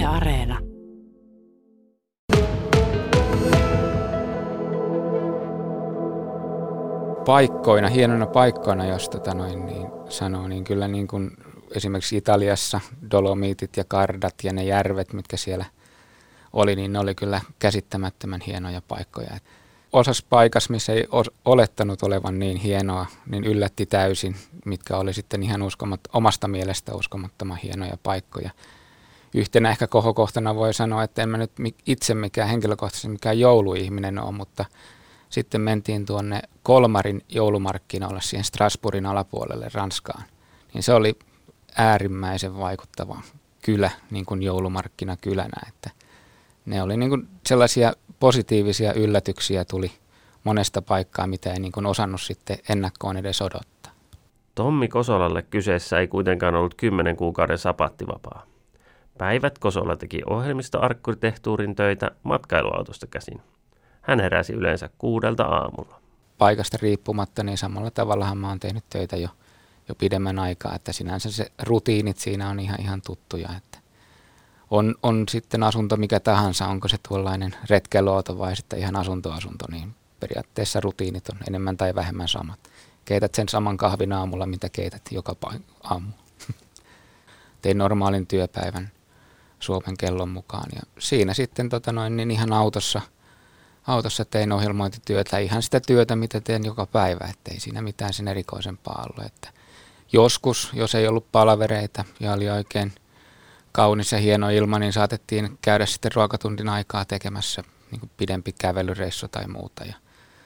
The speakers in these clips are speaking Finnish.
Areena. Paikkoina, hienona paikkoina, jos sanoo, niin kyllä niin kuin esimerkiksi Italiassa Dolomiitit ja Kardat ja ne järvet, mitkä siellä oli, niin ne oli kyllä käsittämättömän hienoja paikkoja. Osassa paikassa, missä ei olettanut olevan niin hienoa, niin yllätti täysin, mitkä oli sitten ihan omasta mielestä uskomattoman hienoja paikkoja. Yhtenä ehkä kohokohtana voi sanoa, että en mä nyt itse henkilökohtaisesti mikään jouluihminen ole, mutta sitten mentiin tuonne Kolmarin joulumarkkinoille siihen Strasbourgin alapuolelle Ranskaan. Niin se oli äärimmäisen vaikuttava kylä, niin kuin joulumarkkinakylänä, että ne oli niin kuin sellaisia positiivisia yllätyksiä tuli monesta paikkaa, mitä ei niin kuin osannut sitten ennakkoon edes odottaa. Tommi Kosolalle kyseessä ei kuitenkaan ollut 10 kuukauden sapattivapaa. Päivät Kosola teki ohjelmistoarkkuritehtuurin töitä matkailuautosta käsin. Hän heräsi yleensä 6 aamulla. Paikasta riippumatta, niin samalla tavallahan mä oon tehnyt töitä jo pidemmän aikaa, että sinänsä se rutiinit siinä on ihan tuttuja, että on sitten asunto mikä tahansa, onko se tuollainen retkeilyauto vai sitten ihan asunto, niin periaatteessa rutiinit on enemmän tai vähemmän samat. Keität sen saman kahvin aamulla, mitä keität joka aamu. Tein normaalin työpäivän Suomen kellon mukaan ja siinä sitten niin ihan autossa tein ohjelmointityötä, ihan sitä työtä, mitä teen joka päivä, ettei siinä mitään sen erikoisempaa ollut. Että joskus, jos ei ollut palavereita ja oli oikein kaunis ja hieno ilma, niin saatettiin käydä sitten ruokatunnin aikaa tekemässä niin kuin pidempi kävelyreissu tai muuta. Ja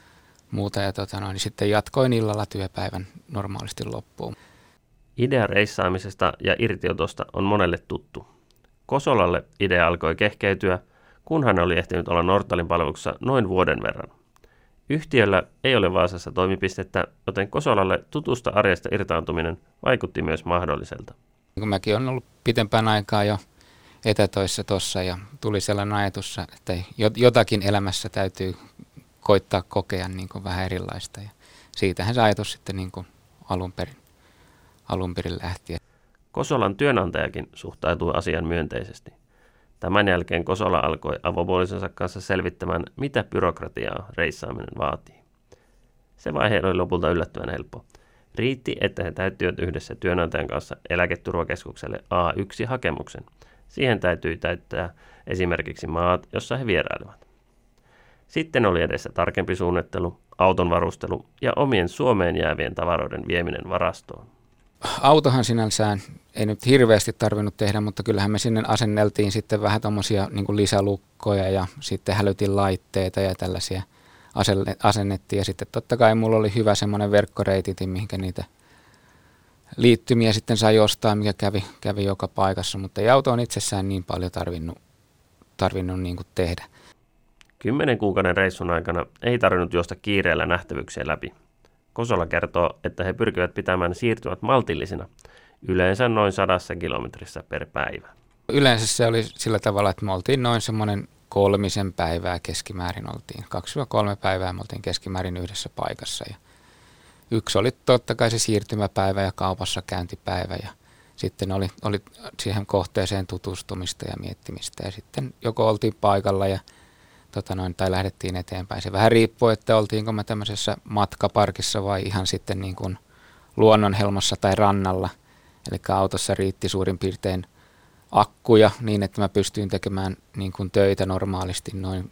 niin sitten jatkoin illalla työpäivän normaalisti loppuun. Idea reissaamisesta ja irtiotosta on monelle tuttu. Kosolalle idea alkoi kehkeytyä, kun hän oli ehtinyt olla Nortalin palveluksessa noin vuoden verran. Yhtiöllä ei ole Vaasassa toimipistettä, joten Kosolalle tutusta arjesta irtaantuminen vaikutti myös mahdolliselta. Mäkin olen ollut pitempään aikaa jo etätöissä tuossa ja tuli sellainen ajatus, että jotakin elämässä täytyy koittaa kokea niin kuin vähän erilaista. Ja siitähän se ajatus sitten niin kuin alun perin lähti. Kosolan työnantajakin suhtautui asian myönteisesti. Tämän jälkeen Kosola alkoi avopuolisonsa kanssa selvittämään, mitä byrokratiaa reissaaminen vaatii. Se vaihe oli lopulta yllättävän helppo. Riitti, että he täyttivät yhdessä työnantajan kanssa eläketurvakeskukselle A1-hakemuksen. Siihen täytyi täyttää esimerkiksi maat, jossa he vierailevat. Sitten oli edessä tarkempi suunnittelu, auton varustelu ja omien Suomeen jäävien tavaroiden vieminen varastoon. Autohan sinänsä ei nyt hirveästi tarvinnut tehdä, mutta kyllähän me sinne asenneltiin sitten vähän tommosia niin kuin lisälukkoja ja sitten hälytinlaitteita ja tällaisia asennettiin. Ja sitten totta kai mulla oli hyvä semmoinen verkkoreititin, mihinkä niitä liittymiä sitten sai ostaa, mikä kävi joka paikassa, mutta ei auto on itsessään niin paljon tarvinnut niin kuin tehdä. 10 kuukauden reissun aikana ei tarvinnut juosta kiireellä nähtävyyksiä läpi. Kosola kertoo, että he pyrkivät pitämään siirtymät maltillisina, yleensä noin 100 kilometrissä per päivä. Yleensä se oli sillä tavalla, että me oltiin noin semmoinen 3 päivää keskimäärin oltiin. 2-3 päivää me oltiin keskimäärin yhdessä paikassa. Ja yksi oli totta kai se siirtymäpäivä ja kaupassa käyntipäivä ja sitten oli siihen kohteeseen tutustumista ja miettimistä. Ja sitten joko oltiin paikalla tai lähdettiin eteenpäin. Se vähän riippuu, että oltiinko me tämmöisessä matkaparkissa vai ihan sitten niin kuin luonnonhelmassa tai rannalla. Eli autossa riitti suurin piirtein akkuja niin, että mä pystyin tekemään niin kuin töitä normaalisti noin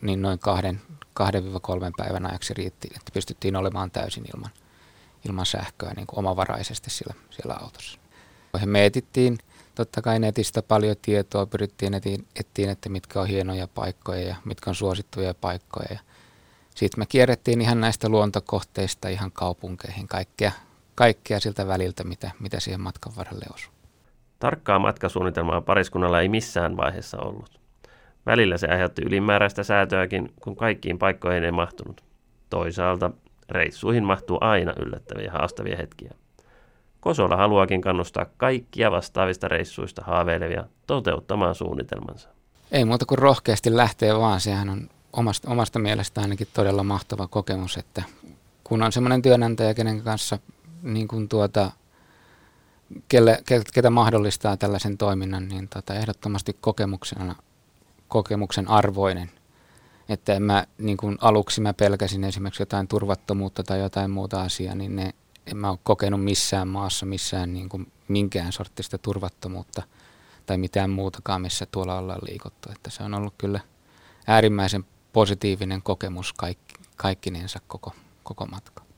2-3 päivän ajaksi riitti, että pystyttiin olemaan täysin ilman sähköä niin kuin omavaraisesti siellä autossa. Me etittiin totta kai netistä paljon tietoa, pyrittiin etsiin, että mitkä on hienoja paikkoja ja mitkä on suosittuja paikkoja. Sitten me kierrettiin ihan näistä luontokohteista ihan kaupunkeihin, kaikkea siltä väliltä, mitä siihen matkan varrelle osui. Tarkkaa matkasuunnitelmaa pariskunnalla ei missään vaiheessa ollut. Välillä se aiheutti ylimääräistä säätöäkin, kun kaikkiin paikkoihin ei mahtunut. Toisaalta reissuihin mahtuu aina yllättäviä ja haastavia hetkiä. Kosola haluaakin kannustaa kaikkia vastaavista reissuista haaveilevia toteuttamaan suunnitelmansa. Ei muuta kuin rohkeasti lähtee vaan. Sehän on omasta mielestä ainakin todella mahtava kokemus, että kun on semmoinen työnantaja, kenen kanssa niin kuin ketä mahdollistaa tällaisen toiminnan, niin ehdottomasti kokemuksen arvoinen. Että niin kuin aluksi mä pelkäsin esimerkiksi jotain turvattomuutta tai jotain muuta asiaa, niin en mä ole kokenut missään maassa niin kuin minkään sorttista turvattomuutta tai mitään muutakaan, missä tuolla ollaan liikuttu. Että se on ollut kyllä äärimmäisen positiivinen kokemus kaikkinensa koko matka.